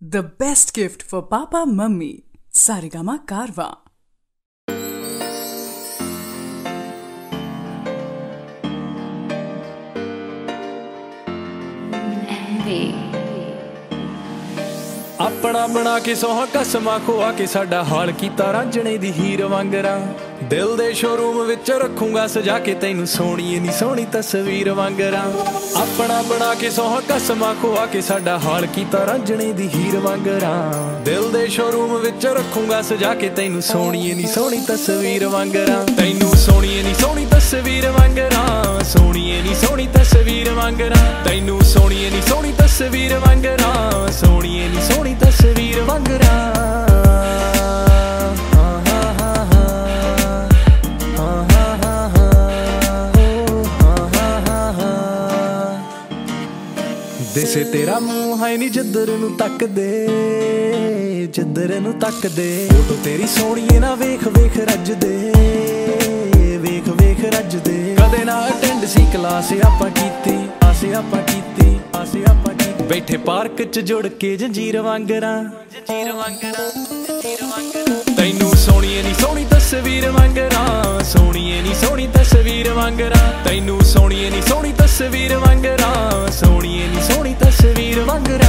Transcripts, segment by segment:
The best gift for Papa Mummy. Saregama Karwa. अपना बना के सोहा कसमा खुआ के साडा हाल कीता रांझणे दी हीर वांगरा दिल दे शोरूम विच रखूंगा सजा के तैनू सोहणीए नी सोहणी तस्वीर वांगरा अपना बना के सोहा कसमा खुआ के साडा हाल कीता रांझणे दी हीर वांगरा दिल दे शोरूम विच रखूंगा सजा के तैनू सोहणीए नी सोहणी तस्वीर वांगरा तैनू सोहणीए नी सोहणी तस्वीर वांगरा सोहणीए नी सोहणी तस्वीर वांगरा तैनू सोहणीए नी सोहणी तस्वीर वांगरा सोहणीए नी सोहणी तस्वीर वांगरा दिसे तेरा मूंह है नी जिधर नू तक दे जिधर नू तक दे फोटो तेरी सोहणीए ना वेख वेख रज दे वेख वेख रज दे कदे ना अटेंड सी क्लास आपां कीती आसे आपां कीती आसे आपां कीती बैठे पार्क च जुड़ के जंजीर वांगरा जंजीर वांगरा जंजीर वांगरा तैनू सोहणीए नी सोहणी तस्वीर वांगरा सोहणीए नी सोहणी तस्वीर वांगरा तैनू सोहणीए नी सोहणी तस्वीर वांगरा सोहणीए नी सोहणी तस्वीर वांगरा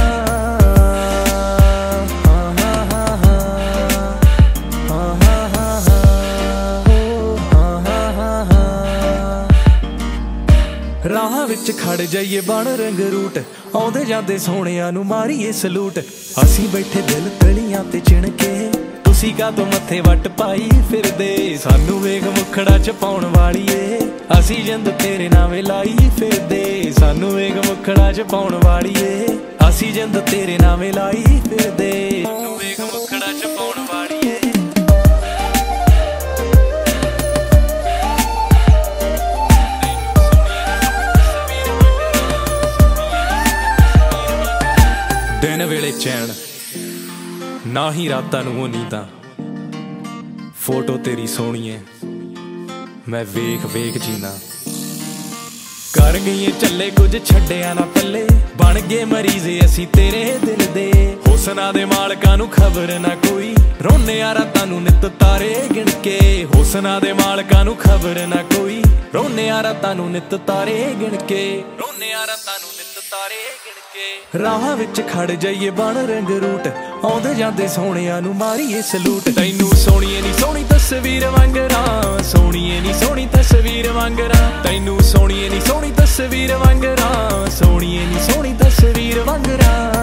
राह विच खड़ जाइए बन रंग रूट आउंदे जांदे सोहणियां नू मारीए सलूट असीं बैठे दिल तलियां ते चिणके तुसीं कातों मत्थे वट पाई फिरदे सानू वेख मुखड़ा च पाउण वालीए असीं जिंद तेरे नावे लाई फिरदे सानू वेख मुखड़ा च पाउण वालीए असीं जिंद तेरे नावे लाई फिरदे सानू वेख मुखड़ा च पाउण वालीए दिन वेले चैन ना ही रातां नूं नींदां फोटो तेरी सोहणीए मैं वेख वेख जीना कर गईए चले कुछ छड्डिया ना पल्ले बन गए मरीज असीं तेरे दिल दे हुसना दे मालकां नूं खबर ना कोई रोने आ रातां नूं नित तारे गिण के हुसना दे मालकां नूं खबर ना कोई रोने आ रातां नूं नित तारे गिण के रोने आ रातां नूं नित तारे गिण के राह विच खड़ जाइए बन रंग रूट आउंदे जांदे सोहणियां नूं मारीए सलूट तैनू सोहणीए नी सोहणी तस्वीर वांगरा सोहणीए नी सोहणी तस्वीर वांगरा तैनू सोहणीए नी सोहणी तस्वीर वांगरा सोहणीए नी सोहणी तस्वीर वांगरा